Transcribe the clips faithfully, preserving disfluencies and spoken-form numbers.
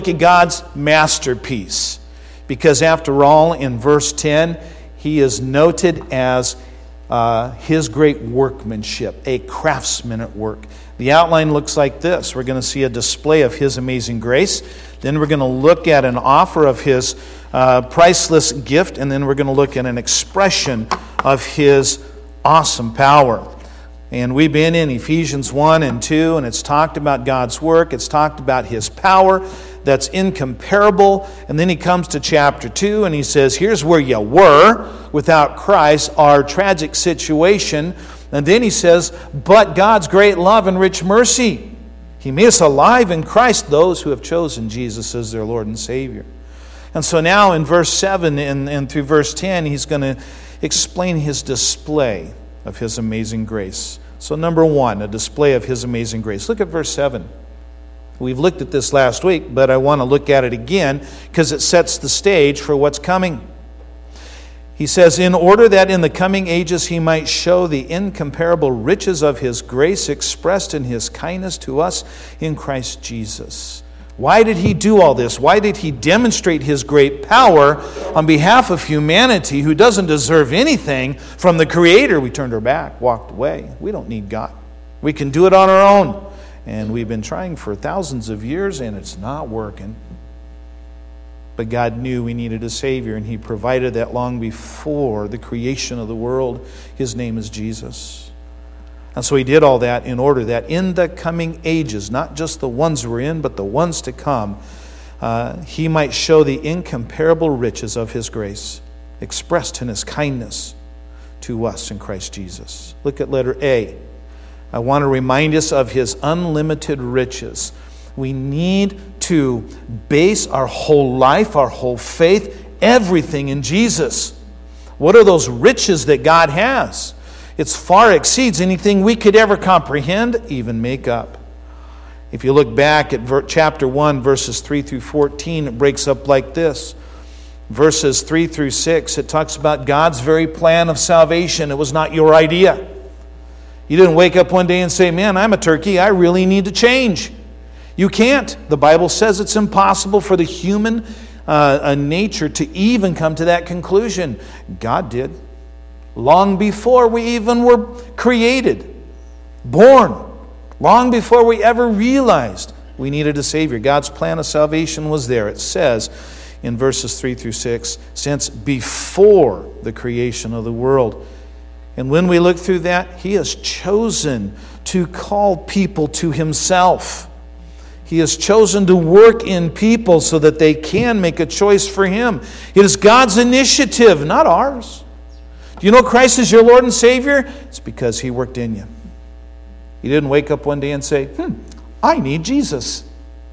at God's masterpiece. Because after all, in verse ten, he is noted as uh, his great workmanship, a craftsman at work. The outline looks like this. We're going to see a display of his amazing grace. Then we're going to look at an offer of his uh, priceless gift. And then we're going to look at an expression of his awesome power. And we've been in Ephesians one and two, and it's talked about God's work. It's talked about his power that's incomparable. And then he comes to chapter two, and he says, here's where you were without Christ, our tragic situation. And then he says, but God's great love and rich mercy. He made us alive in Christ, those who have chosen Jesus as their Lord and Savior. And so now in verse seven and, and through verse ten, he's going to explain his display of his amazing grace. So number one, a display of his amazing grace. Look at verse seven. We've looked at this last week, but I want to look at it again because it sets the stage for what's coming. He says, in order that in the coming ages he might show the incomparable riches of his grace expressed in his kindness to us in Christ Jesus. Why did he do all this? Why did he demonstrate his great power on behalf of humanity who doesn't deserve anything from the Creator? We turned our back, walked away. We don't need God. We can do it on our own. And we've been trying for thousands of years and it's not working. But God knew we needed a Savior, and he provided that long before the creation of the world. His name is Jesus. And so he did all that in order that in the coming ages, not just the ones we're in, but the ones to come, uh, he might show the incomparable riches of his grace, expressed in his kindness to us in Christ Jesus. Look at letter A. I want to remind us of his unlimited riches. We need to base our whole life, our whole faith, everything in Jesus. What are those riches that God has? It far exceeds anything we could ever comprehend, even make up. If you look back at chapter one, verses three through fourteen, it breaks up like this. Verses three through six, it talks about God's very plan of salvation. It was not your idea. You didn't wake up one day and say, man, I'm a turkey. I really need to change. You can't. The Bible says it's impossible for the human uh, nature to even come to that conclusion. God did. Long before we even were created, born, long before we ever realized we needed a Savior. God's plan of salvation was there. It says in verses three through six, since before the creation of the world. And when we look through that, he has chosen to call people to himself. He has chosen to work in people so that they can make a choice for him. It is God's initiative, not ours. Do you know Christ is your Lord and Savior? It's because he worked in you. You didn't wake up one day and say, hmm, I need Jesus.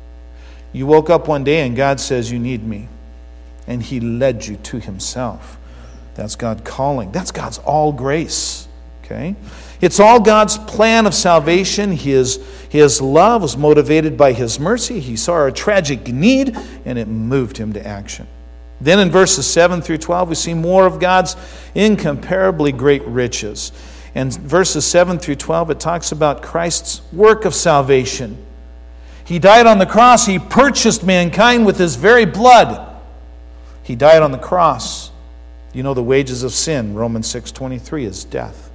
You woke up one day and God says, you need me. And he led you to himself. That's God calling. That's God's all grace. Okay? It's all God's plan of salvation. His, his love was motivated by his mercy. He saw our tragic need and it moved him to action. Then in verses seven through twelve, we see more of God's incomparably great riches. And verses seven through twelve, it talks about Christ's work of salvation. He died on the cross. He purchased mankind with his very blood. He died on the cross. You know the wages of sin, Romans six twenty-three, is death.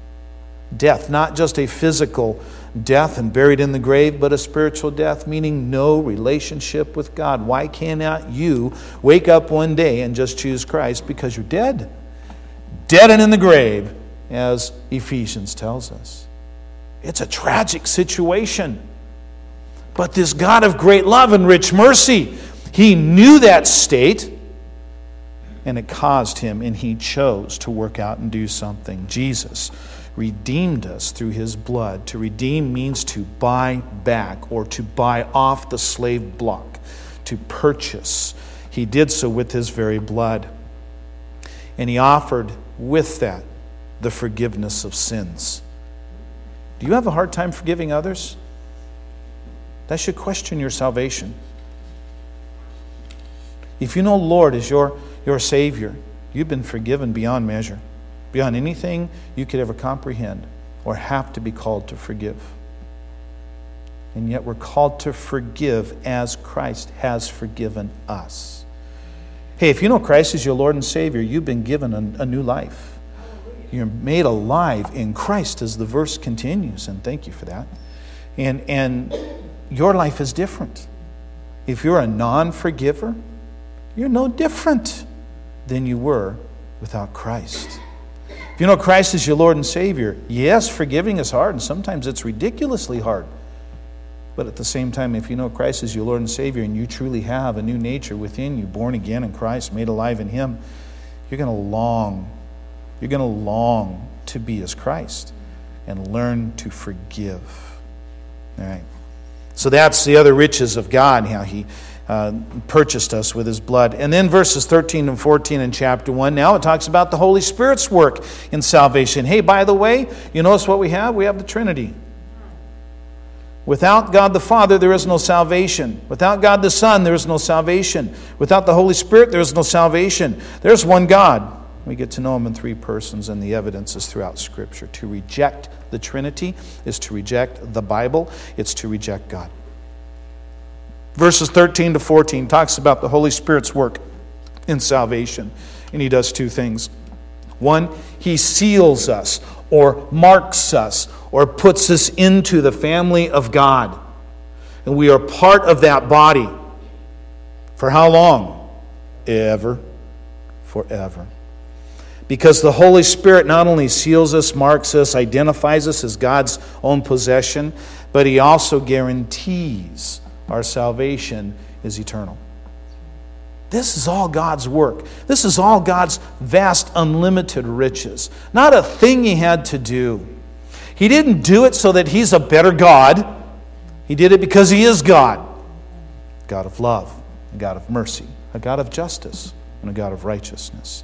Death, not just a physical death and buried in the grave, but a spiritual death, meaning no relationship with God. Why cannot you wake up one day and just choose Christ? Because you're dead. Dead and in the grave, as Ephesians tells us. It's a tragic situation. But this God of great love and rich mercy, he knew that state, and it caused him, and he chose to work out and do something. Jesus redeemed us through his blood. To redeem means to buy back or to buy off the slave block, to purchase. He did so with his very blood. And he offered with that the forgiveness of sins. Do you have a hard time forgiving others? That should question your salvation. If you know Lord is your, your Savior, you've been forgiven beyond measure, beyond anything you could ever comprehend or have to be called to forgive. And yet we're called to forgive as Christ has forgiven us. Hey, if you know Christ as your Lord and Savior, you've been given a, a new life. You're made alive in Christ, as the verse continues, and thank you for that. And, and your life is different. If you're a non-forgiver, you're no different than you were without Christ. If you know Christ as your Lord and Savior, yes, forgiving is hard, and sometimes it's ridiculously hard. But at the same time, if you know Christ as your Lord and Savior and you truly have a new nature within you, born again in Christ, made alive in Him, you're going to long, you're going to long to be as Christ and learn to forgive. All right. So that's the other riches of God, how He uh, purchased us with His blood. And then verses thirteen and fourteen in chapter one, now it talks about the Holy Spirit's work in salvation. Hey, by the way, you notice what we have? We have the Trinity. Without God the Father, there is no salvation. Without God the Son, there is no salvation. Without the Holy Spirit, there is no salvation. There's one God. We get to know Him in three persons, and the evidence is throughout Scripture. To reject the Trinity is to reject the Bible. It's to reject God. Verses thirteen to fourteen talks about the Holy Spirit's work in salvation. And He does two things. One, He seals us or marks us or puts us into the family of God. And we are part of that body. For how long? Ever. Forever. Because the Holy Spirit not only seals us, marks us, identifies us as God's own possession, but He also guarantees our salvation is eternal. This is all God's work. This is all God's vast, unlimited riches. Not a thing He had to do. He didn't do it so that He's a better God. He did it because He is God. God of love, a God of mercy, a God of justice, and a God of righteousness.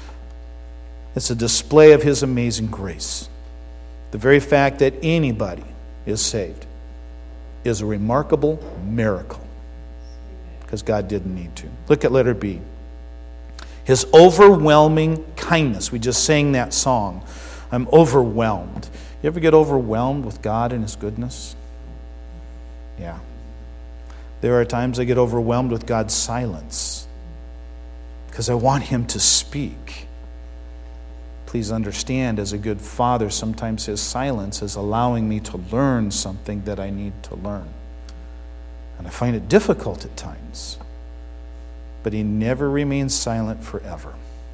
It's a display of His amazing grace. The very fact that anybody is saved is a remarkable miracle. Because God didn't need to. Look at letter B. His overwhelming kindness. We just sang that song. I'm overwhelmed. You ever get overwhelmed with God and His goodness? Yeah. There are times I get overwhelmed with God's silence. Because I want Him to speak. Please understand, as a good father, sometimes His silence is allowing me to learn something that I need to learn. And I find it difficult at times. But He never remains silent forever.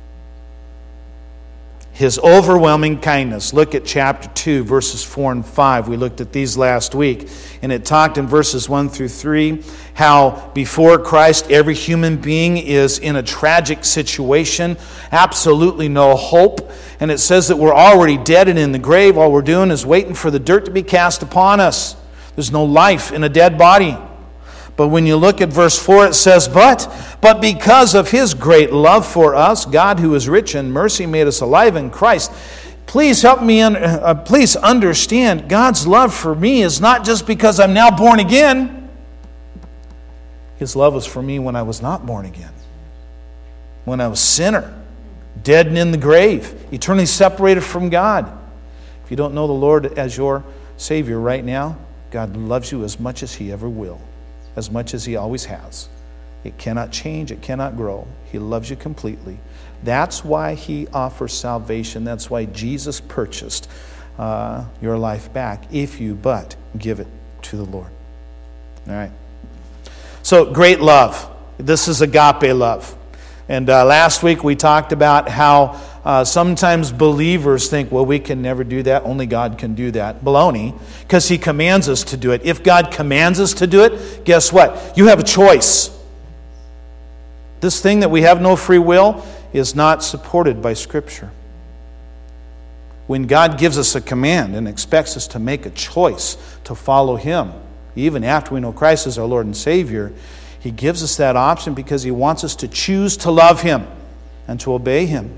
His overwhelming kindness. Look at chapter two, verses four and five. We looked at these last week. And it talked in verses one through three how before Christ every human being is in a tragic situation. Absolutely no hope. And it says that we're already dead and in the grave. All we're doing is waiting for the dirt to be cast upon us. There's no life in a dead body. But when you look at verse four, it says, But, but because of His great love for us, God who is rich in mercy made us alive in Christ. Please help me, un- uh, please understand, God's love for me is not just because I'm now born again. His love was for me when I was not born again. When I was a sinner, dead and in the grave, eternally separated from God. If you don't know the Lord as your Savior right now, God loves you as much as He ever will. As much as He always has. It cannot change. It cannot grow. He loves you completely. That's why He offers salvation. That's why Jesus purchased uh, your life back, if you but give it to the Lord. All right. So, great love. This is agape love. And uh, last week we talked about how uh, sometimes believers think, well, we can never do that. Only God can do that. Baloney, because He commands us to do it. If God commands us to do it, guess what? You have a choice. This thing that we have no free will is not supported by Scripture. When God gives us a command and expects us to make a choice to follow Him, even after we know Christ as our Lord and Savior, He gives us that option because He wants us to choose to love Him and to obey Him.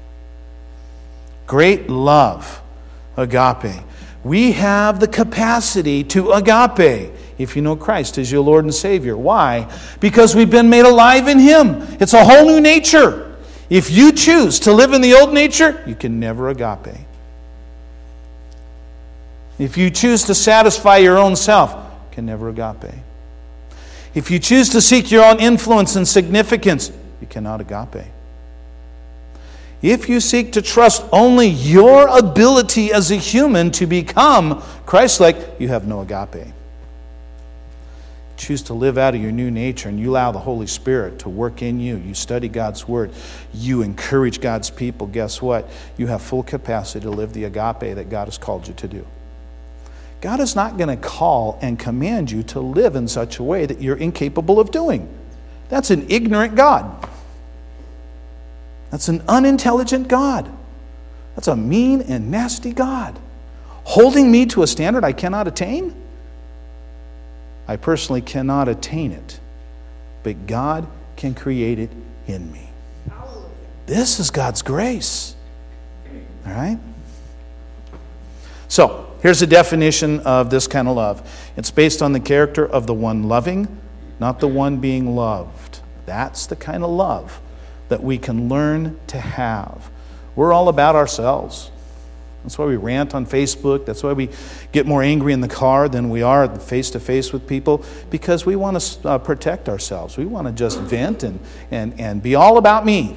Great love, agape. We have the capacity to agape if you know Christ as your Lord and Savior. Why? Because we've been made alive in Him. It's a whole new nature. If you choose to live in the old nature, you can never agape. If you choose to satisfy your own self, you can never agape. If you choose to seek your own influence and significance, you cannot agape. If you seek to trust only your ability as a human to become Christ-like, you have no agape. Choose to live out of your new nature and you allow the Holy Spirit to work in you. You study God's Word. You encourage God's people. Guess what? You have full capacity to live the agape that God has called you to do. God is not going to call and command you to live in such a way that you're incapable of doing. That's an ignorant God. That's an unintelligent God. That's a mean and nasty God. Holding me to a standard I cannot attain? I personally cannot attain it. But God can create it in me. This is God's grace. All right? So, here's a definition of this kind of love. It's based on the character of the one loving, not the one being loved. That's the kind of love that we can learn to have. We're all about ourselves. That's why we rant on Facebook. That's why we get more angry in the car than we are face-to-face with people, because we want to uh, protect ourselves. We want to just vent and, and, and be all about me.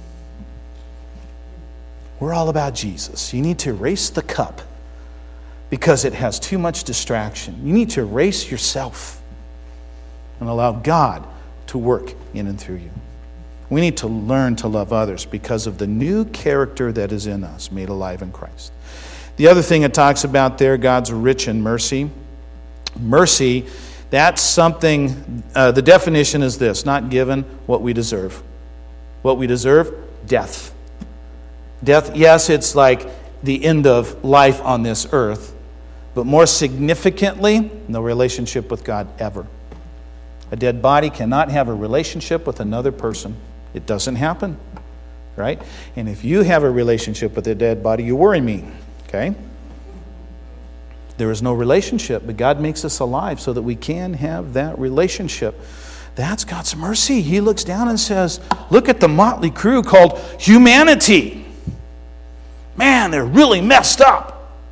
We're all about Jesus. You need to erase the cup because it has too much distraction. You need to erase yourself and allow God to work in and through you. We need to learn to love others because of the new character that is in us, made alive in Christ. The other thing it talks about there, God's rich in mercy. Mercy, that's something, uh, the definition is this, not given what we deserve. What we deserve? Death. Death, yes, it's like the end of life on this earth, but more significantly, no relationship with God ever. A dead body cannot have a relationship with another person. It doesn't happen, right? And if you have a relationship with a dead body, you worry me, okay? There is no relationship, but God makes us alive so that we can have that relationship. That's God's mercy. He looks down and says, look at the motley crew called humanity. Man, they're really messed up.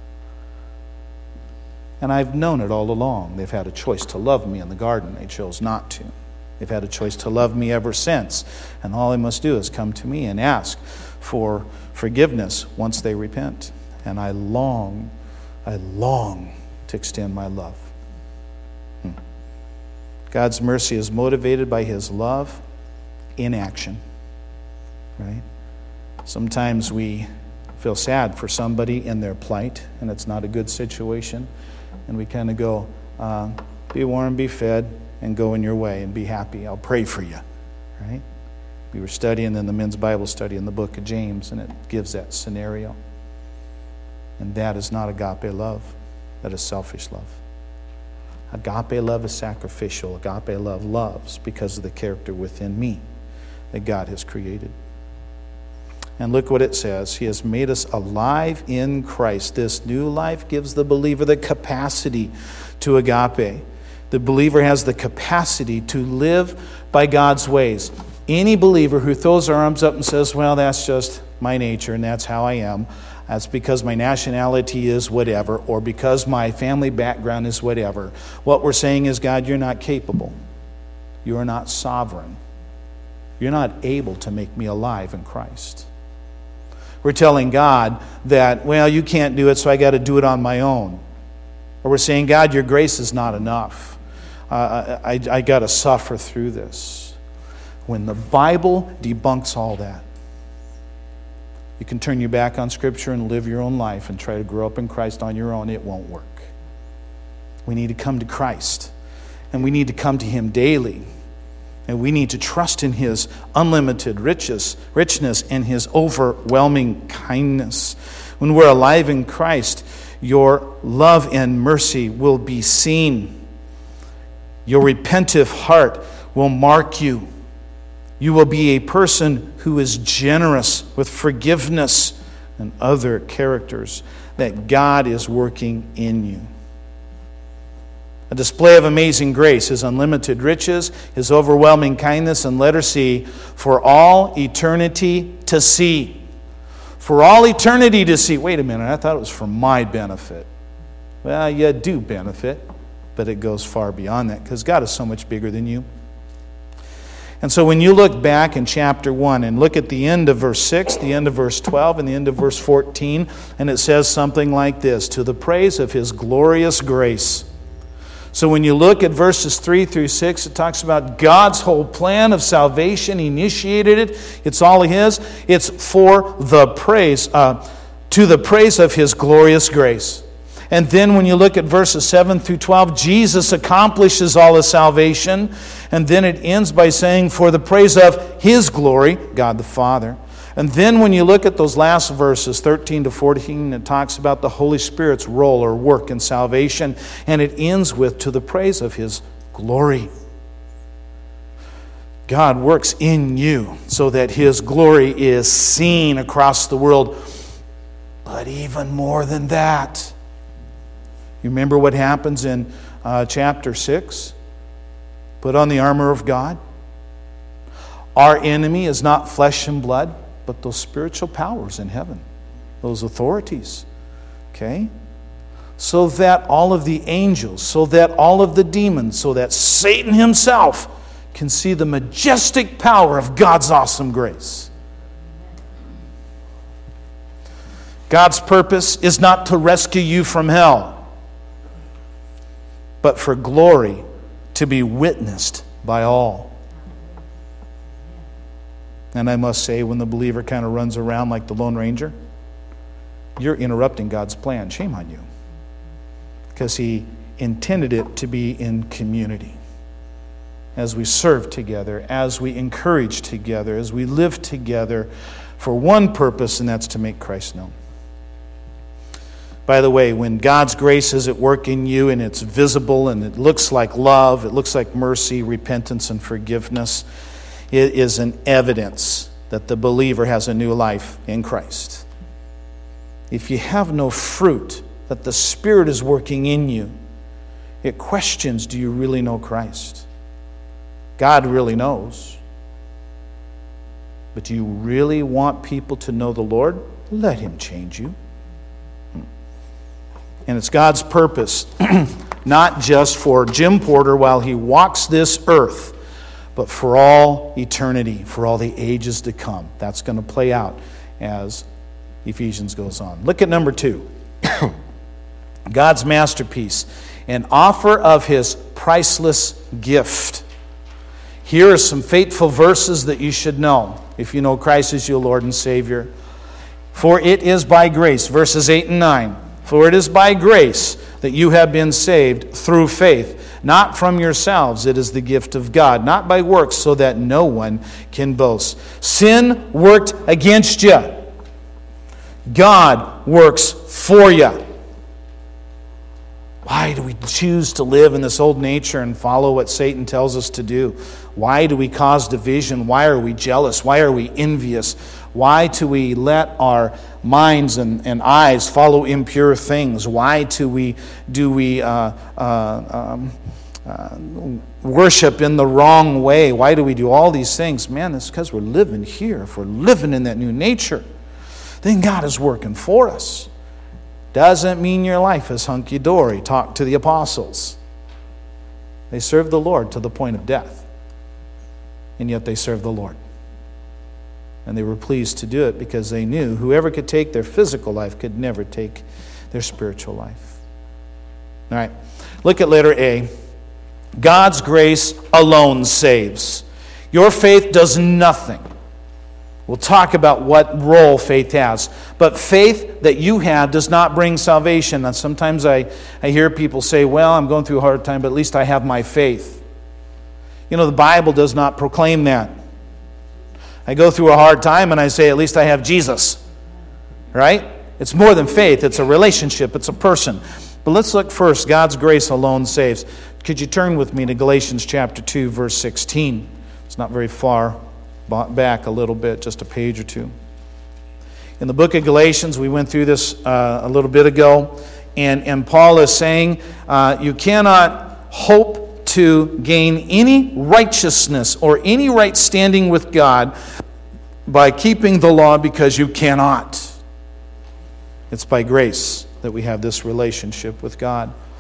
And I've known it all along. They've had a choice to love me in the garden. They chose not to. They've had a choice to love me ever since. And all they must do is come to me and ask for forgiveness once they repent. And I long, I long to extend my love. Hmm. God's mercy is motivated by His love in action. Right? Sometimes we feel sad for somebody in their plight, and it's not a good situation. And we kind of go, uh, be warm, be fed, and go in your way and be happy. I'll pray for you. Right? We were studying in the men's Bible study in the book of James, and it gives that scenario. And that is not agape love. That is selfish love. Agape love is sacrificial. Agape love loves because of the character within me that God has created. And look what it says. He has made us alive in Christ. This new life gives the believer the capacity to agape. The believer has the capacity to live by God's ways. Any believer who throws their arms up and says, well, that's just my nature and that's how I am. That's because my nationality is whatever, or because my family background is whatever. What we're saying is, God, you're not capable. You are not sovereign. You're not able to make me alive in Christ. We're telling God that, well, you can't do it, so I got to do it on my own. Or we're saying, God, your grace is not enough. Uh, I, I got to suffer through this. When the Bible debunks all that, you can turn your back on Scripture and live your own life and try to grow up in Christ on your own. It won't work. We need to come to Christ, and we need to come to Him daily. And we need to trust in His unlimited riches, richness and His overwhelming kindness. When we're alive in Christ, your love and mercy will be seen. Your repentive heart will mark you. You will be a person who is generous with forgiveness and other characters that God is working in you. A display of amazing grace, His unlimited riches, His overwhelming kindness, and letter C, for all eternity to see. For all eternity to see. Wait a minute, I thought it was for my benefit. Well, you do benefit. but it goes far beyond that because God is so much bigger than you. And so when you look back in chapter one and look at the end of verse six, the end of verse twelve, and the end of verse fourteen, and it says something like this, to the praise of His glorious grace. So when you look at verses three through six, it talks about God's whole plan of salvation. He initiated it. It's all His. It's for the praise, uh, to the praise of His glorious grace. And then when you look at verses seven through twelve, Jesus accomplishes all of salvation. And then it ends by saying, for the praise of His glory, God the Father. And then when you look at those last verses, thirteen to fourteen, it talks about the Holy Spirit's role or work in salvation. And it ends with, to the praise of His glory. God works in you so that His glory is seen across the world. But even more than that, you remember what happens in uh, chapter six? Put on the armor of God. Our enemy is not flesh and blood, but those spiritual powers in heaven, those authorities. Okay? So that all of the angels, so that all of the demons, so that Satan himself can see the majestic power of God's awesome grace. God's purpose is not to rescue you from hell, but for glory to be witnessed by all. And I must say, when the believer kind of runs around like the Lone Ranger, you're interrupting God's plan. Shame on you. Because He intended it to be in community. As we serve together, as we encourage together, as we live together for one purpose, and that's to make Christ known. By the way, when God's grace is at work in you and it's visible and it looks like love, it looks like mercy, repentance, and forgiveness, it is an evidence that the believer has a new life in Christ. If you have no fruit that the Spirit is working in you, it questions, do you really know Christ? God really knows. But do you really want people to know the Lord? Let Him change you. And it's God's purpose, not just for Jim Porter while he walks this earth, but for all eternity, for all the ages to come. That's going to play out as Ephesians goes on. Look at number two. God's masterpiece, an offer of His priceless gift. Here are some fateful verses that you should know if you know Christ as your Lord and Savior. For it is by grace, verses eight and nine. For it is by grace that you have been saved through faith, not from yourselves. It is the gift of God, not by works, so that no one can boast. Sin worked against you. God works for you. Why do we choose to live in this old nature and follow what Satan tells us to do? Why do we cause division? Why are we jealous? Why are we envious? Why do we let our minds and, and eyes follow impure things? Why do we do we uh, uh, um, uh, worship in the wrong way? Why do we do all these things? Man, it's because we're living here. If we're living in that new nature, then God is working for us. Doesn't mean your life is hunky-dory. Talk to the apostles. They served the Lord to the point of death. And yet they served the Lord. And they were pleased to do it because they knew whoever could take their physical life could never take their spiritual life. All right. Look at letter A. God's grace alone saves. Your faith does nothing. We'll talk about what role faith has. But faith that you have does not bring salvation. And sometimes I, I hear people say, well, I'm going through a hard time, but at least I have my faith. You know, the Bible does not proclaim that. I go through a hard time and I say, at least I have Jesus. Right? It's more than faith. It's a relationship. It's a person. But let's look first. God's grace alone saves. Could you turn with me to Galatians chapter two, verse sixteen? It's not very far back a little bit, just a page or two. In the book of Galatians, we went through this uh, a little bit ago, and, and Paul is saying uh, you cannot hope to gain any righteousness or any right standing with God by keeping the law, because you cannot. It's by grace that we have this relationship with God.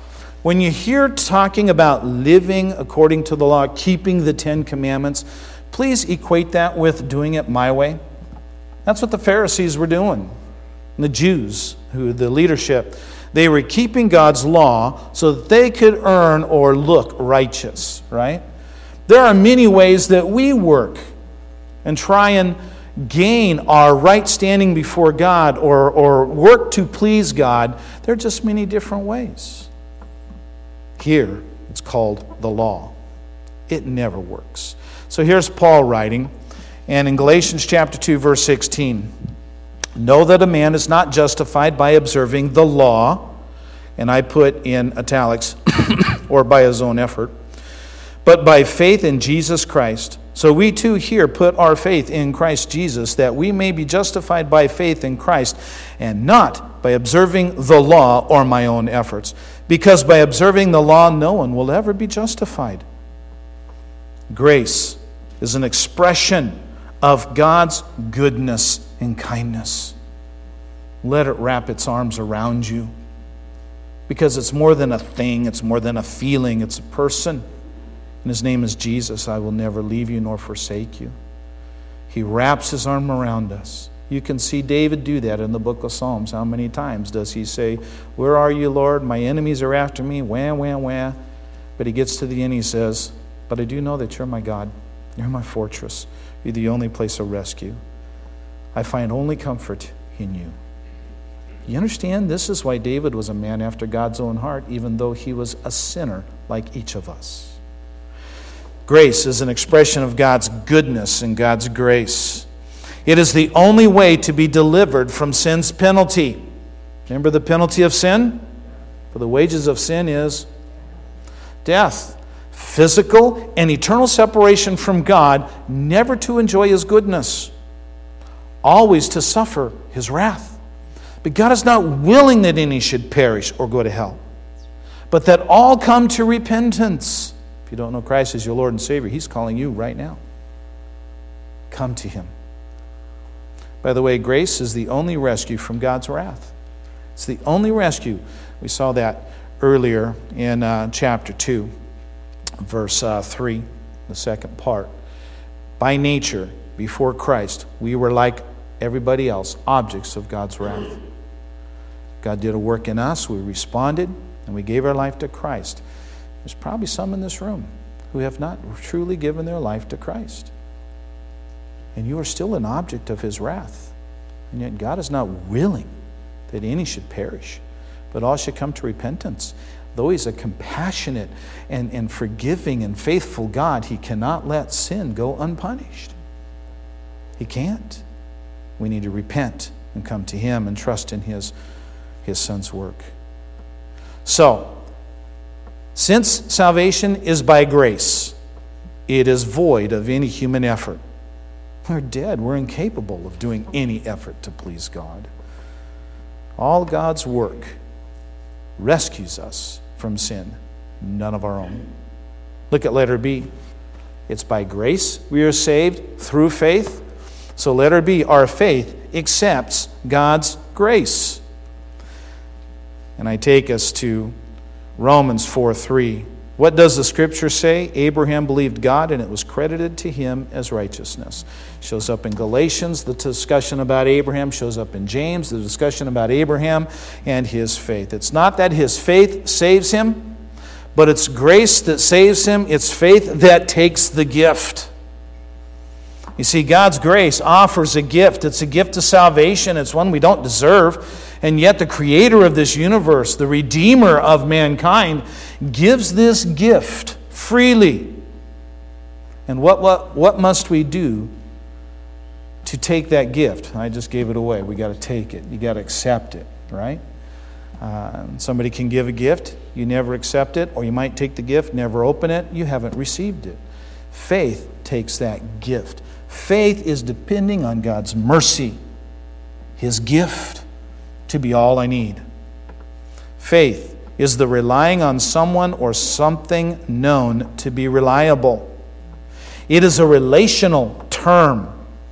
When you hear talking about living according to the law, keeping the Ten Commandments, please equate that with doing it my way. That's what the Pharisees were doing. And the Jews, who the leadership, they were keeping God's law so that they could earn or look righteous, right? There are many ways that we work and try and gain our right standing before God or, or work to please God. There are just many different ways. Here, it's called the law. It never works. So here's Paul writing, and in Galatians chapter two, verse sixteen, know that a man is not justified by observing the law, and I put in italics, or by his own effort, but by faith in Jesus Christ. So we too here put our faith in Christ Jesus, that we may be justified by faith in Christ, and not by observing the law or my own efforts. Because by observing the law, no one will ever be justified. Grace is an expression of God's goodness and kindness. Let it wrap its arms around you. Because it's more than a thing, it's more than a feeling, it's a person. And his name is Jesus. I will never leave you nor forsake you. He wraps his arm around us. You can see David do that in the book of Psalms. How many times does he say, where are you, Lord? My enemies are after me. Wah, wah, wah. But he gets to the end, he says, but I do know that you're my God. You're my fortress. You're the only place of rescue. I find only comfort in you. You understand? This is why David was a man after God's own heart, even though he was a sinner like each of us. Grace is an expression of God's goodness and God's grace. It is the only way to be delivered from sin's penalty. Remember the penalty of sin? For the wages of sin is death. Physical and eternal separation from God, never to enjoy his goodness, always to suffer his wrath. But God is not willing that any should perish or go to hell, but that all come to repentance. If you don't know Christ as your Lord and Savior, he's calling you right now. Come to him. By the way, grace is the only rescue from God's wrath. It's the only rescue. We saw that earlier in uh, chapter two, verse uh, three, the second part. By nature, before Christ, we were like everybody else, objects of God's wrath. God did a work in us, we responded, and we gave our life to Christ. There's probably some in this room who have not truly given their life to Christ. And you are still an object of his wrath. And yet God is not willing that any should perish, but all should come to repentance. Though he's a compassionate and, and forgiving and faithful God, he cannot let sin go unpunished. He can't. We need to repent and come to him and trust in his, his Son's work. So, since salvation is by grace, it is void of any human effort. We're dead. We're incapable of doing any effort to please God. All God's work rescues us from sin, none of our own. Look at letter B. It's by grace we are saved through faith. So letter B, our faith accepts God's grace. And I take us to Romans four three. What does the scripture say? Abraham believed God and it was credited to him as righteousness. Shows up in Galatians, the discussion about Abraham. Shows up in James, the discussion about Abraham and his faith. It's not that his faith saves him, but it's grace that saves him. It's faith that takes the gift. You see, God's grace offers a gift. It's a gift of salvation. It's one we don't deserve. And yet the creator of this universe, the redeemer of mankind, gives this gift freely. And what, what, what must we do to take that gift? I just gave it away. We got to take it. You got to accept it, right? Uh, somebody can give a gift. You never accept it. Or you might take the gift, never open it. You haven't received it. Faith takes that gift. Faith is depending on God's mercy, his gift, to be all I need. Faith is the relying on someone or something known to be reliable. It is a relational term.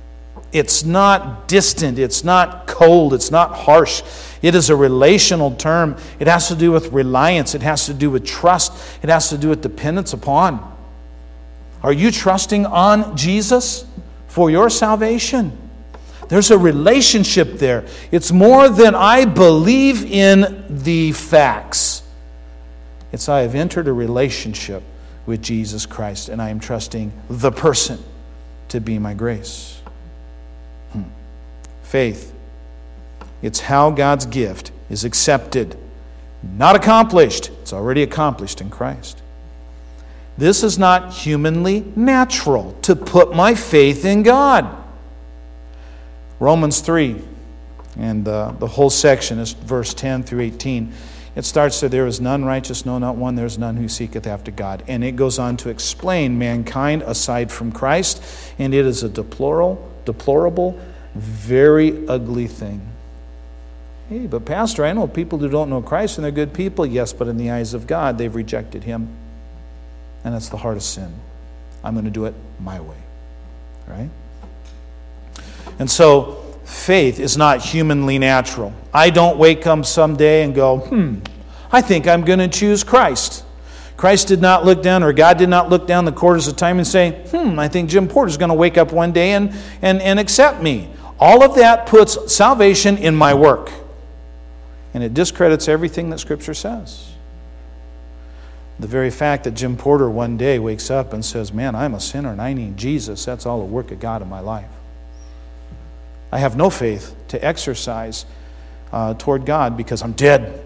It's not distant. It's not cold. It's not harsh. It is a relational term. It has to do with reliance. It has to do with trust. It has to do with dependence upon. Are you trusting on Jesus for your salvation? There's a relationship there. It's more than I believe in the facts. It's I have entered a relationship with Jesus Christ, and I am trusting the person to be my grace. Hmm. Faith. It's how God's gift is accepted, not accomplished. It's already accomplished in Christ. This is not humanly natural to put my faith in God. Romans three, and uh, the whole section is verse ten through eighteen. It starts there, there is none righteous, no, not one. There is none who seeketh after God. And it goes on to explain mankind aside from Christ. And it is a deplorable, deplorable, very ugly thing. Hey, but Pastor, I know people who don't know Christ and they're good people. Yes, but in the eyes of God, they've rejected Him. And that's the heart of sin. I'm going to do it my way. Right? And so, faith is not humanly natural. I don't wake up someday and go, hmm, I think I'm going to choose Christ. Christ did not look down, or God did not look down the quarters of time and say, hmm, I think Jim Porter's going to wake up one day and, and, and accept me. All of that puts salvation in my work. And it discredits everything that Scripture says. The very fact that Jim Porter one day wakes up and says, man, I'm a sinner and I need Jesus, that's all the work of God in my life. I have no faith to exercise uh, toward God because I'm dead.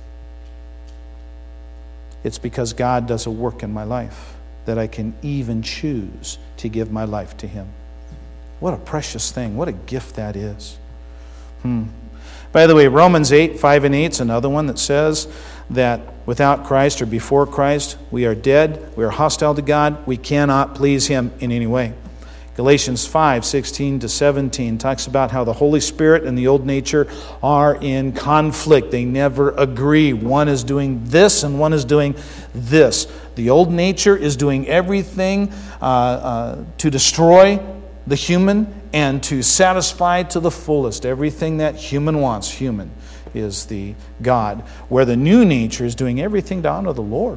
It's because God does a work in my life that I can even choose to give my life to Him. What a precious thing. What a gift that is. Hmm. By the way, Romans eight, five and eight is another one that says that without Christ or before Christ, we are dead, we are hostile to God, we cannot please Him in any way. Galatians five, sixteen to seventeen talks about how the Holy Spirit and the old nature are in conflict. They never agree. One is doing this and one is doing this. The old nature is doing everything uh, uh, to destroy the human and to satisfy to the fullest everything that human wants. Human is the God. Where the new nature is doing everything to honor the Lord.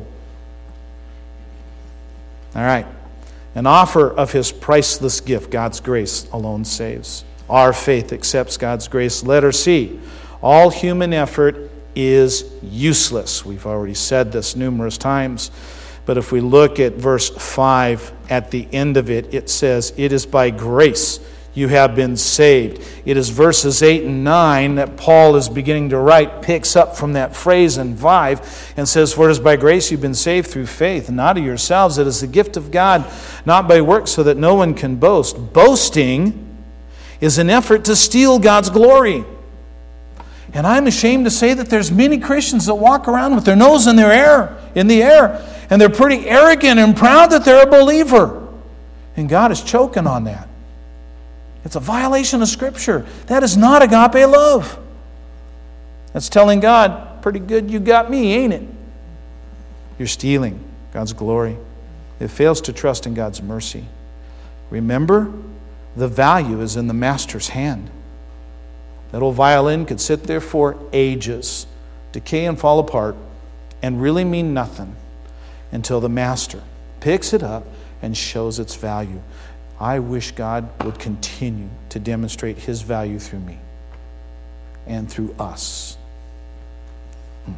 All right. An offer of His priceless gift, God's grace alone saves. Our faith accepts God's grace. Letter C, all human effort is useless. We've already said this numerous times. But if we look at verse five, at the end of it, it says, it is by grace you have been saved. It is verses eight and nine that Paul is beginning to write, picks up from that phrase in five and says, for it is by grace you've been saved through faith, and not of yourselves. It is the gift of God, not by works, so that no one can boast. Boasting is an effort to steal God's glory. And I'm ashamed to say that there's many Christians that walk around with their nose in their air, in the air, and they're pretty arrogant and proud that they're a believer. And God is choking on that. It's a violation of Scripture. That is not agape love. That's telling God, pretty good you got me, ain't it? You're stealing God's glory. It fails to trust in God's mercy. Remember, the value is in the master's hand. That old violin could sit there for ages, decay and fall apart, and really mean nothing until the master picks it up and shows its value. I wish God would continue to demonstrate His value through me and through us. Hmm.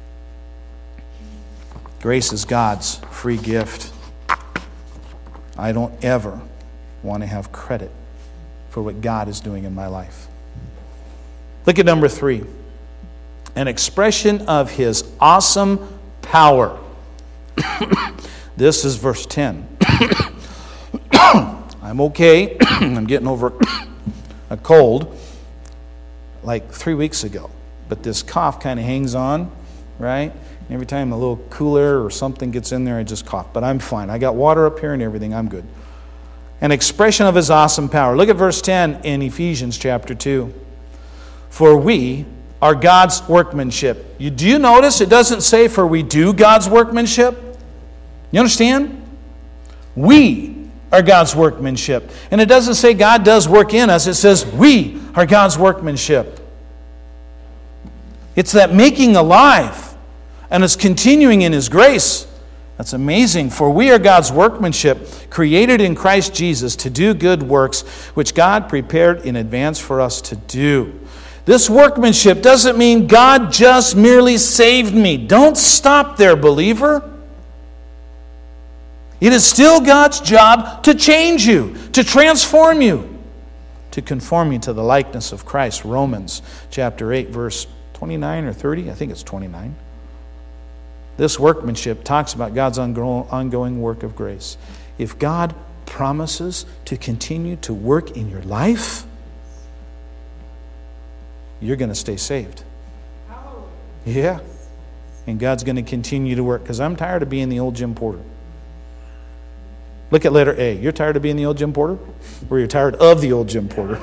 Grace is God's free gift. I don't ever want to have credit for what God is doing in my life. Look at number three. An expression of His awesome power. This is verse ten. I'm okay. I'm getting over a cold like three weeks ago. But this cough kind of hangs on, right? And every time a little cool air or something gets in there, I just cough. But I'm fine. I got water up here and everything. I'm good. An expression of His awesome power. Look at verse ten in Ephesians chapter two. For we are God's workmanship. You, do you notice it doesn't say for we do God's workmanship? You understand? We are God's workmanship. And it doesn't say God does work in us. It says we are God's workmanship. It's that making alive, and it's continuing in His grace. That's amazing. For we are God's workmanship, created in Christ Jesus to do good works, which God prepared in advance for us to do. This workmanship doesn't mean God just merely saved me. Don't stop there, believer. It is still God's job to change you, to transform you, to conform you to the likeness of Christ. Romans chapter eight, verse twenty-nine or thirty. I think it's twenty-nine. This workmanship talks about God's ongoing work of grace. If God promises to continue to work in your life, you're going to stay saved. Yeah. And God's going to continue to work. Because I'm tired of being the old Jim Porter. Look at letter A. You're tired of being the old Jim Porter? Or you're tired of the old Jim Porter?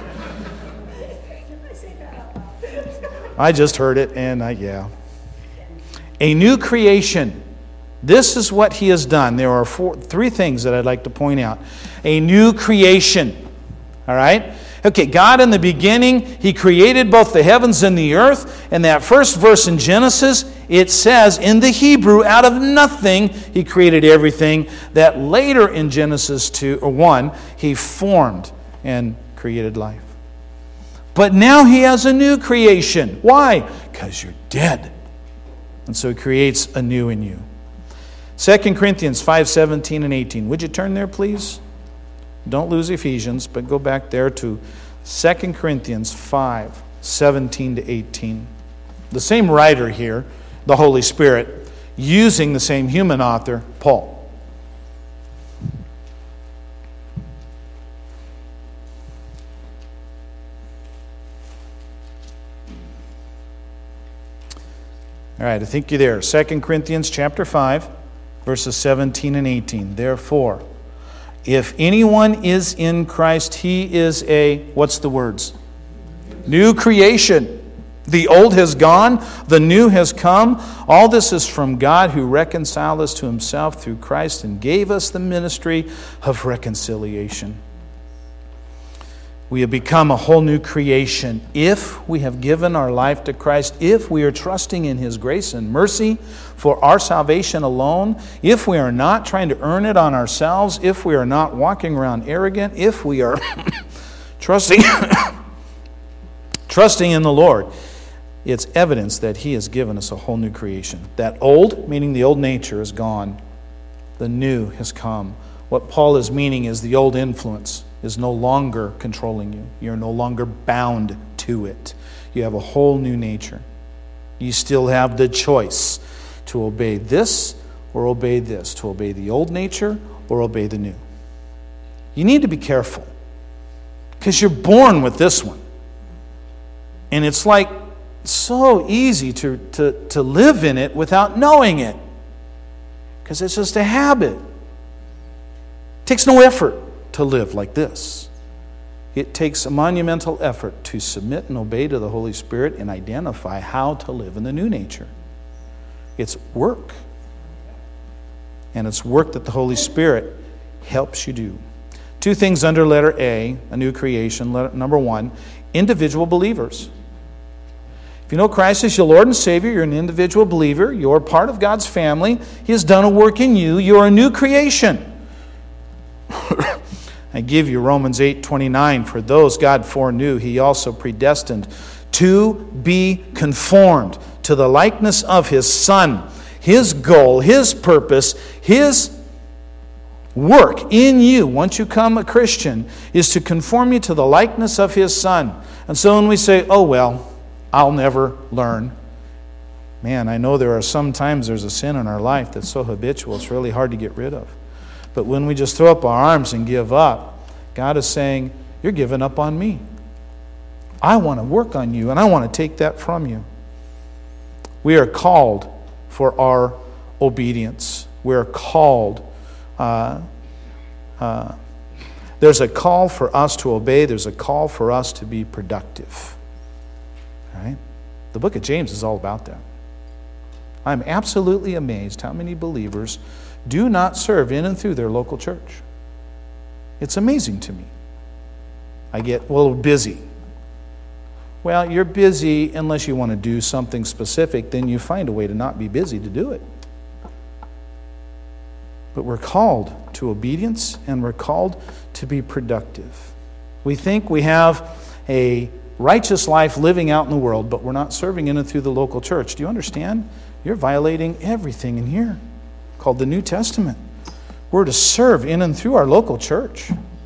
I just heard it, and I, yeah. A new creation. This is what He has done. There are four, three things that I'd like to point out. A new creation. All right? Okay, God in the beginning, He created both the heavens and the earth. And that first verse in Genesis, it says in the Hebrew, out of nothing, He created everything. That later in Genesis two or one, He formed and created life. But now He has a new creation. Why? Because you're dead. And so He creates anew in you. Second Corinthians five, seventeen and eighteen. Would you turn there, please? Don't lose Ephesians, but go back there to Second Corinthians five, seventeen to eighteen. The same writer here, the Holy Spirit, using the same human author, Paul. All right, I think you're there. Second Corinthians chapter five, verses seventeen and eighteen. Therefore, if anyone is in Christ, he is a, what's the words? New creation. The old has gone, the new has come. All this is from God, who reconciled us to Himself through Christ and gave us the ministry of reconciliation. We have become a whole new creation if we have given our life to Christ, if we are trusting in His grace and mercy for our salvation alone, if we are not trying to earn it on ourselves, if we are not walking around arrogant, if we are trusting, trusting in the Lord. It's evidence that He has given us a whole new creation. That old, meaning the old nature, is gone. The new has come. What Paul is meaning is the old influence is no longer controlling you. You're no longer bound to it. You have a whole new nature. You still have the choice to obey this or obey this, to obey the old nature or obey the new. You need to be careful because you're born with this one. And it's like so easy to, to, to live in it without knowing it because it's just a habit. It takes no effort to live like this. It takes a monumental effort to submit and obey to the Holy Spirit and identify how to live in the new nature. It's work. And it's work that the Holy Spirit helps you do. Two things under letter A, a new creation. Letter, number one, individual believers. If you know Christ as your Lord and Savior, you're an individual believer. You're part of God's family. He has done a work in you. You're a new creation. I give you Romans eight twenty-nine. For those God foreknew, He also predestined to be conformed to the likeness of His Son. His goal, His purpose, His work in you, once you become a Christian, is to conform you to the likeness of His Son. And so when we say, oh well, I'll never learn. Man, I know there are some times there's a sin in our life that's so habitual, it's really hard to get rid of. But when we just throw up our arms and give up, God is saying, you're giving up on me. I want to work on you, and I want to take that from you. We are called for our obedience. We are called. Uh, uh, there's a call for us to obey. There's a call for us to be productive. All right? The book of James is all about that. I'm absolutely amazed how many believers do not serve in and through their local church. It's amazing to me. I get a little busy. Well, you're busy unless you want to do something specific, then you find a way to not be busy to do it. But we're called to obedience, and we're called to be productive. We think we have a righteous life living out in the world, but we're not serving in and through the local church. Do you understand? You're violating everything in here, called the New Testament. We're to serve in and through our local church.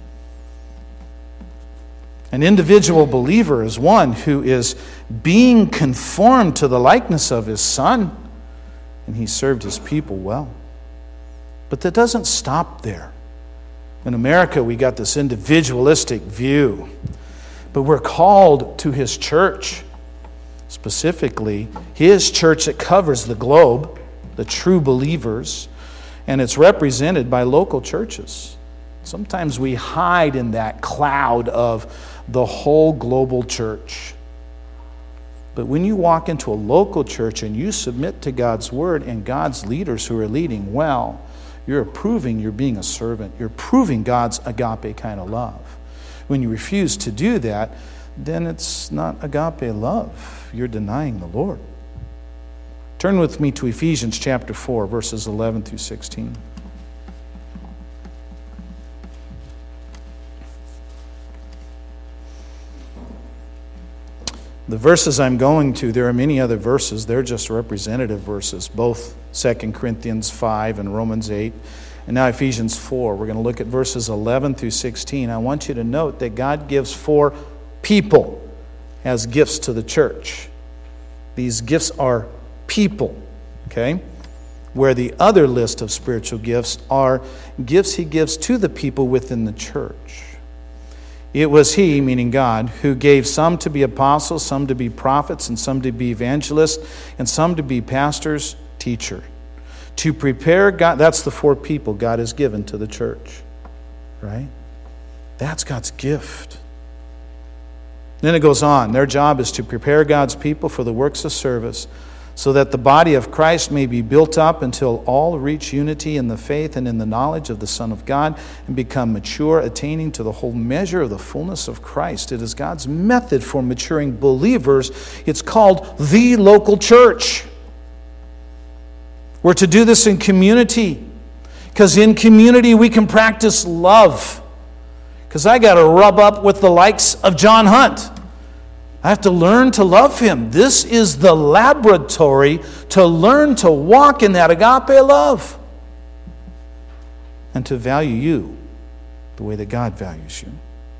An individual believer is one who is being conformed to the likeness of his Son, and he served his people well. But that doesn't stop there. In America, we got this individualistic view. But we're called to his church, specifically his church that covers the globe, the true believers, and it's represented by local churches. Sometimes we hide in that cloud of the whole global church. But when you walk into a local church and you submit to God's word and God's leaders who are leading well, you're proving you're being a servant. You're proving God's agape kind of love. When you refuse to do that, then it's not agape love. You're denying the Lord. Turn with me to Ephesians chapter four, verses eleven through sixteen. The verses I'm going to, there are many other verses. They're just representative verses, both Second Corinthians five and Romans eight. And now Ephesians four. We're going to look at verses eleven through sixteen. I want you to note that God gives four people as gifts to the church. These gifts are people, okay? Where the other list of spiritual gifts are gifts he gives to the people within the church. It was he, meaning God, who gave some to be apostles, some to be prophets, and some to be evangelists, and some to be pastors, teacher. To prepare God, that's the four people God has given to the church, right? That's God's gift. Then it goes on. Their job is to prepare God's people for the works of service, so that the body of Christ may be built up until all reach unity in the faith and in the knowledge of the Son of God and become mature, attaining to the whole measure of the fullness of Christ. It is God's method for maturing believers. It's called the local church. We're to do this in community, because in community we can practice love. Because I got to rub up with the likes of John Hunt. I have to learn to love him. This is the laboratory to learn to walk in that agape love and to value you the way that God values you.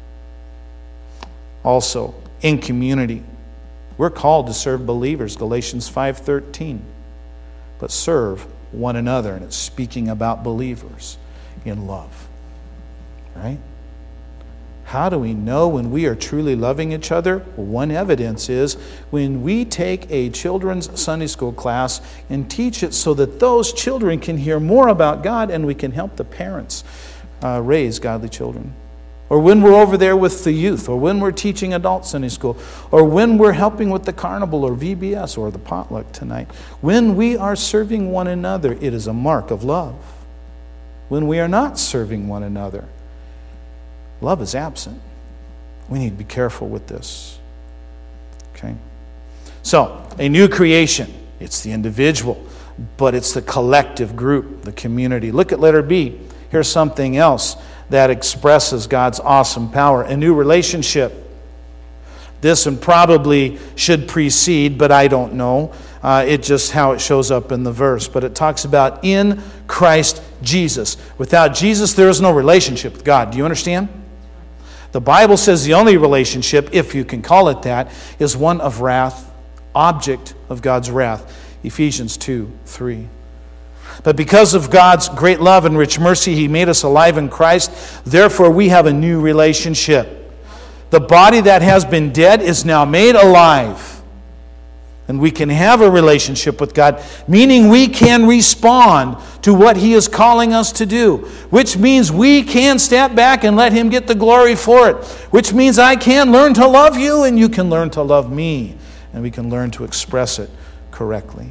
Also, in community, we're called to serve believers, Galatians five thirteen. But serve one another, and it's speaking about believers in love. Right? How do we know when we are truly loving each other? Well, one evidence is when we take a children's Sunday school class and teach it so that those children can hear more about God and we can help the parents uh, raise godly children. Or when we're over there with the youth, or when we're teaching adult Sunday school, or when we're helping with the carnival or V B S or the potluck tonight. When we are serving one another, it is a mark of love. When we are not serving one another, love is absent. We need to be careful with this. Okay? So, a new creation. It's the individual, but it's the collective group, the community. Look at letter B. Here's something else that expresses God's awesome power. A new relationship. This one probably should precede, but I don't know. Uh, it's just how it shows up in the verse. But it talks about in Christ Jesus. Without Jesus, there is no relationship with God. Do you understand? The Bible says the only relationship, if you can call it that, is one of wrath, object of God's wrath. Ephesians two three. But because of God's great love and rich mercy, He made us alive in Christ. Therefore, we have a new relationship. The body that has been dead is now made alive. And we can have a relationship with God, meaning we can respond to what He is calling us to do, which means we can step back and let Him get the glory for it, which means I can learn to love you and you can learn to love me, and we can learn to express it correctly.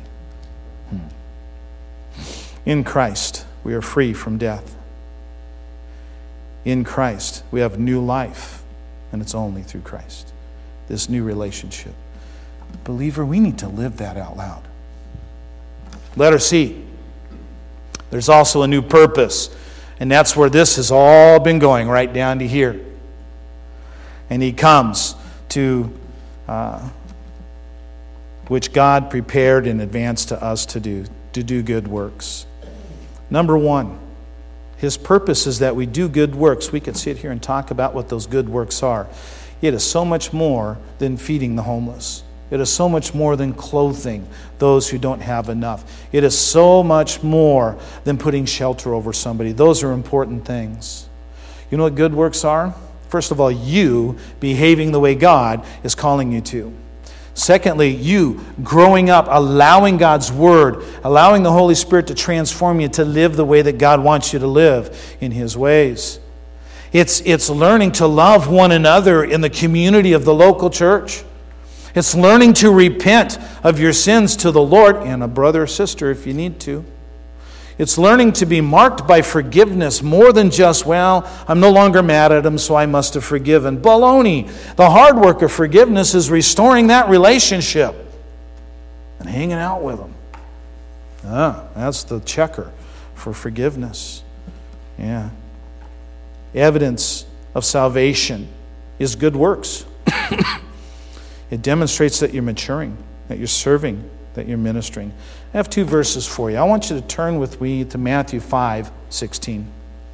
In Christ, we are free from death. in Christ. We have new life, and it's only through Christ. This new relationship. Believer, we need to live that out loud. Letter C. There's also a new purpose, and that's where this has all been going, right down to here. And he comes to uh, which God prepared in advance to us to do, to do good works. Number one, his purpose is that we do good works. We could sit here and talk about what those good works are. It is so much more than feeding the homeless. It is so much more than clothing those who don't have enough. It is so much more than putting shelter over somebody. Those are important things. You know what good works are? First of all, you behaving the way God is calling you to. Secondly, you growing up, allowing God's Word, allowing the Holy Spirit to transform you to live the way that God wants you to live in His ways. It's, it's learning to love one another in the community of the local church. It's learning to repent of your sins to the Lord and a brother or sister if you need to. It's learning to be marked by forgiveness more than just, well, I'm no longer mad at him, so I must have forgiven. Baloney. The hard work of forgiveness is restoring that relationship and hanging out with them. Ah, that's the checker for forgiveness. Yeah. Evidence of salvation is good works. It demonstrates that you're maturing, that you're serving, that you're ministering. I have two verses for you. I want you to turn with me to Matthew five sixteen.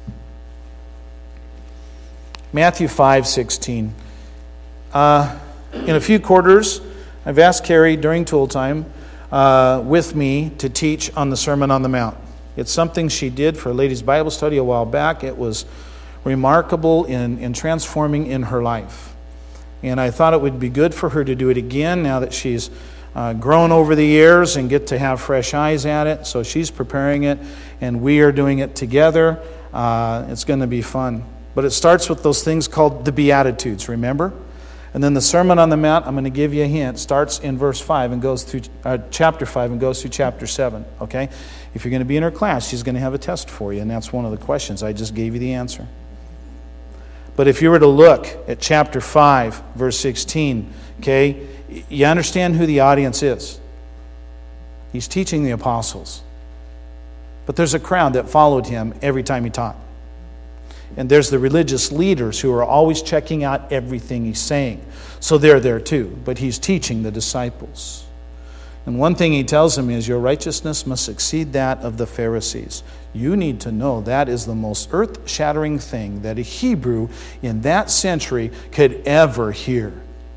Matthew five sixteen. Uh, in a few quarters, I've asked Carrie during tool time uh, with me to teach on the Sermon on the Mount. It's something she did for a ladies' Bible study a while back. It was remarkable in, in transforming in her life. And I thought it would be good for her to do it again now that she's Uh, grown over the years and get to have fresh eyes at it. So she's preparing it, and we are doing it together. Uh, it's going to be fun. But it starts with those things called the Beatitudes, remember? And then the Sermon on the Mount, I'm going to give you a hint, starts in verse five and goes through uh, chapter five and goes through chapter seven, okay? If you're going to be in her class, she's going to have a test for you, and that's one of the questions. I just gave you the answer. But if you were to look at chapter five, verse sixteen, okay, you understand who the audience is. He's teaching the apostles. But there's a crowd that followed him every time he taught. And there's the religious leaders who are always checking out everything he's saying. So they're there too. But he's teaching the disciples. And one thing he tells them is, your righteousness must exceed that of the Pharisees. You need to know that is the most earth-shattering thing that a Hebrew in that century could ever hear.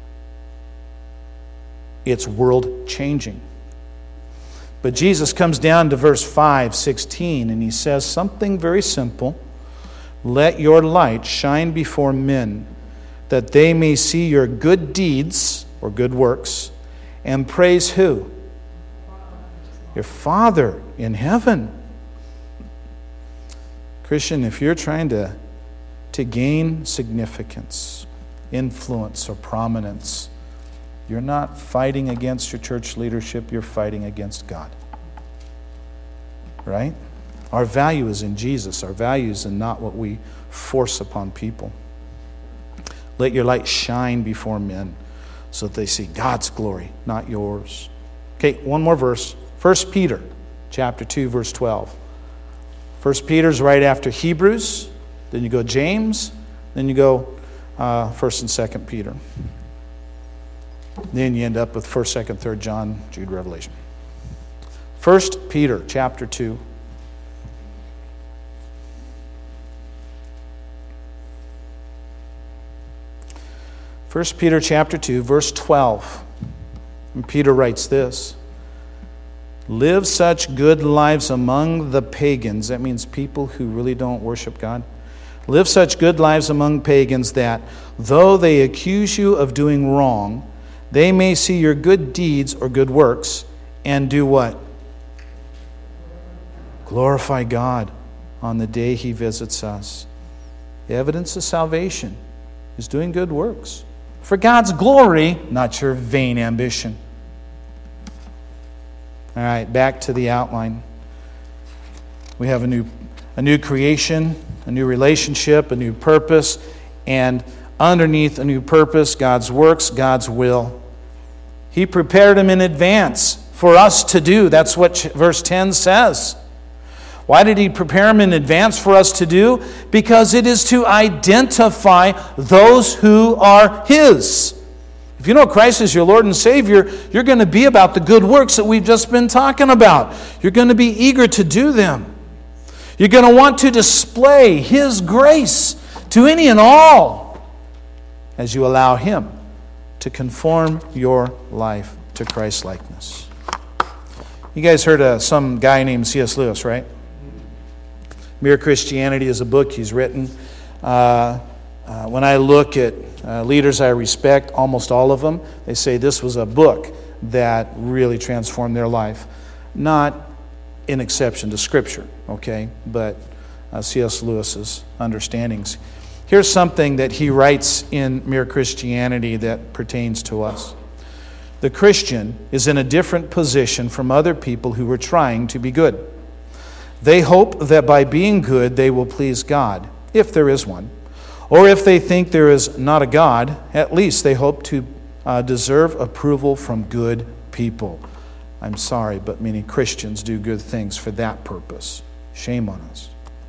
It's world-changing. But Jesus comes down to verse five sixteen, and he says something very simple. Let your light shine before men, that they may see your good deeds, or good works, and praise who? Your Father in heaven. Christian, if you're trying to, to gain significance, influence, or prominence, you're not fighting against your church leadership, you're fighting against God. Right? Our value is in Jesus. Our value is in not what we force upon people. Let your light shine before men so that they see God's glory, not yours. Okay, one more verse. First Peter chapter two, verse twelve. First Peter's right after Hebrews. Then you go James. Then you go uh, First and Second Peter. Then you end up with First, Second, Third John, Jude, Revelation. First Peter chapter two. First Peter chapter two, verse twelve. And Peter writes this. Live such good lives among the pagans. That means people who really don't worship God. Live such good lives among pagans that, though they accuse you of doing wrong, they may see your good deeds or good works and do what? Glorify God on the day He visits us. The evidence of salvation is doing good works. For God's glory, not your vain ambition. All right, back to the outline. We have a new a new creation, a new relationship, a new purpose, and underneath a new purpose, God's works, God's will. He prepared them in advance for us to do. That's what verse ten says. Why did He prepare them in advance for us to do? Because it is to identify those who are His. If you know Christ as your Lord and Savior, you're going to be about the good works that we've just been talking about. You're going to be eager to do them. You're going to want to display His grace to any and all as you allow Him to conform your life to Christ's likeness. You guys heard of some guy named C S Lewis, right? Mere Christianity is a book he's written. Uh, uh, when I look at uh, leaders I respect, almost all of them, they say this was a book that really transformed their life. Not in exception to Scripture, okay, but uh, C S Lewis's understandings. Here's something that he writes in Mere Christianity that pertains to us. The Christian is in a different position from other people who are trying to be good. They hope that by being good they will please God, if there is one. Or if they think there is not a God, at least they hope to uh, deserve approval from good people. I'm sorry, but many Christians do good things for that purpose. Shame on us.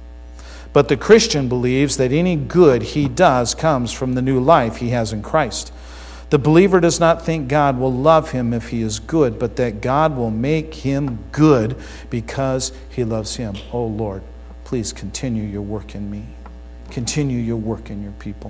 But the Christian believes that any good he does comes from the new life he has in Christ. The believer does not think God will love him if he is good, but that God will make him good because He loves him. Oh Lord, please continue your work in me. Continue your work in your people.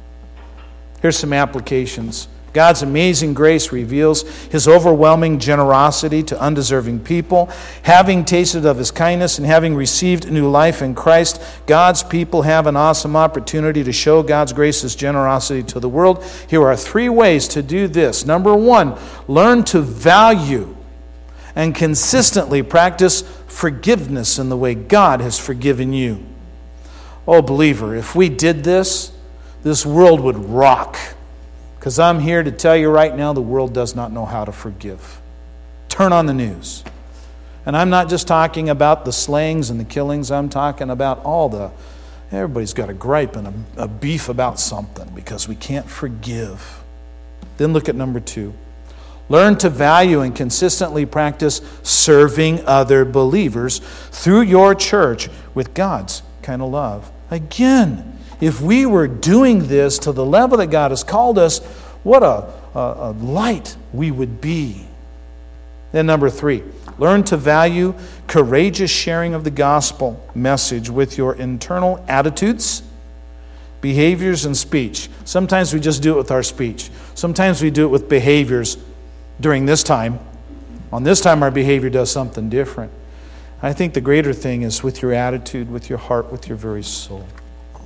Here's some applications. God's amazing grace reveals His overwhelming generosity to undeserving people. Having tasted of His kindness and having received new life in Christ, God's people have an awesome opportunity to show God's grace's generosity to the world. Here are three ways to do this. Number one, learn to value and consistently practice forgiveness in the way God has forgiven you. Oh, believer, if we did this, this world would rock. Because I'm here to tell you right now, the world does not know how to forgive. Turn on the news. And I'm not just talking about the slayings and the killings. I'm talking about all the, everybody's got a gripe and a, a beef about something because we can't forgive. Then look at number two. Learn to value and consistently practice serving other believers through your church with God's kind of love. Again, if we were doing this to the level that God has called us, what a, a, a light we would be. Then number three, learn to value courageous sharing of the gospel message with your internal attitudes, behaviors, and speech. Sometimes we just do it with our speech. Sometimes we do it with behaviors during this time. On this time, our behavior does something different. I think the greater thing is with your attitude, with your heart, with your very soul.